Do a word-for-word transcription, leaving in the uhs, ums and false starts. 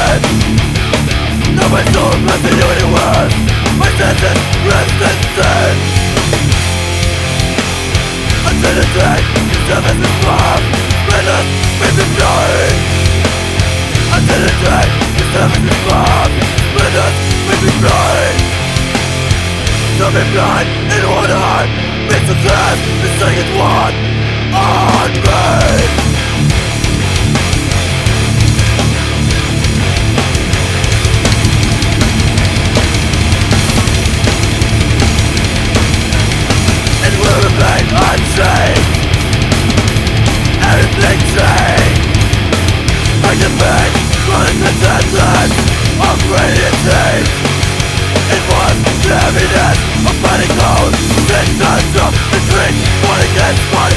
dead. No, my soul must be universe. My senses rest in sin. Until the day the surface is warm, let us make me blind. Until the day the surface is warm, let us make me blind. To be blind in one eye makes the class the second one on me. Unchanged, everything changed. I can make running the deadlines of radiating. It was the evidence of panic cold. Six times up the drink, one against one.